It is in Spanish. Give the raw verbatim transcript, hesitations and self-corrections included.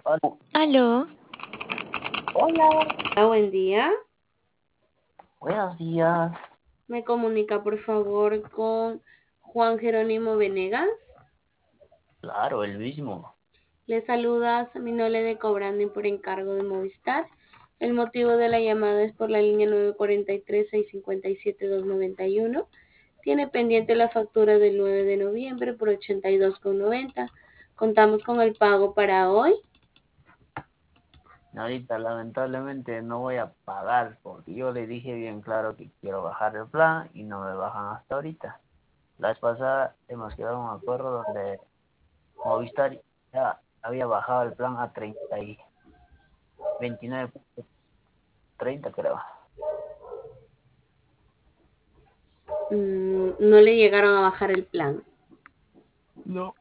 Hola, Aló, hola, Hola, buen día. buenos días. Me comunica por favor con Juan Jerónimo Venegas. Claro, el mismo. Le saluda Saminole de Cobranding por encargo de Movistar. El motivo de la llamada es por la línea nueve cuatro tres, seis cinco siete, dos nueve uno. Tiene pendiente la factura del nueve de noviembre por ochenta y dos con noventa. Contamos con el pago para hoy. Ahorita lamentablemente no voy a pagar porque yo le dije bien claro que quiero bajar el plan y no me bajan hasta ahorita. La vez pasada hemos quedado en un acuerdo donde Movistar ya había bajado el plan a treinta y veintinueve punto treinta creo. Mm, no le llegaron a bajar el plan. No.